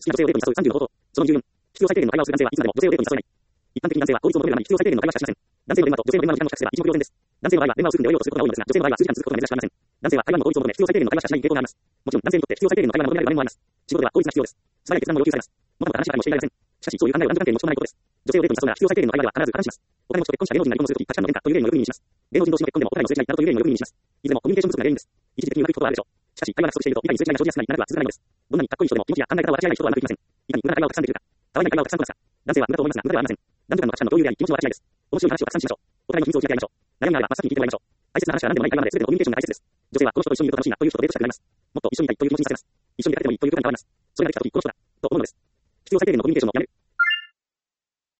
きな女性をデートに誘う30の方法。その24、必要最低限の会話をする男性はいつまでも女性をデートに誘えない。一般的に男性は効率を求めるために必要最低限の会話しかしません。男性の電話と女性の電話の時間の比較すれば一目瞭然です。男性の場合は電話を数分で終えようとすることが多いのですが、女性の場合は数時間続くことが珍しくありません。男性は会話の効率を求め必要最低限の会話しかしない傾向があります。もちろん男性にとって必要最低限の会話が求められる場面もあります。仕事では効率が必要です。素早い決断も要求されます。もともと話し方もしていられません。しかし、そういう考えは男女関係に持ち込まないことです。女性をデートに誘うなら必要最低限の会話では必ず話します。お金持ちと結婚した芸能人が離婚するとき、価値観の変化という原因のよく耳にします。芸能人同士の結婚でもお互いのすれ違いなどという原因のよく耳にします。いずれもコミュニケーション不足が原因です。一時的にうまくいくことはあるでしょう。しかし、会話が不足していると、いかにすれ違いが生じやすくなり、長くは続かないのです。どんなにかっこいい人でも気持ちや考え方を分かち合えない人とはうまくいきません。いかに無駄な会話をたくさんできるか。たわいない会話をたくさんこなすか。男性は無駄と思いますが、無駄ではありません。男女間の価値観の共有であり、気持ちの分かち合いです。面白い話をたくさんしましょう。お互いの秘密を打ち明け合いましょう。悩みがあれば真っ先に聞いてもらいましょう。大切な話は何でもない会話なので、全てのコミュニケーションが大切です。女性はこの人と一緒にいると楽しいなという人とデートしたくなります。もっと一緒にいたいという気持ちにさせます。一緒にいたくてもいいということに変わります。それができたとき、この人だと思うのです。必要最低限のコミュニケーションをやめる。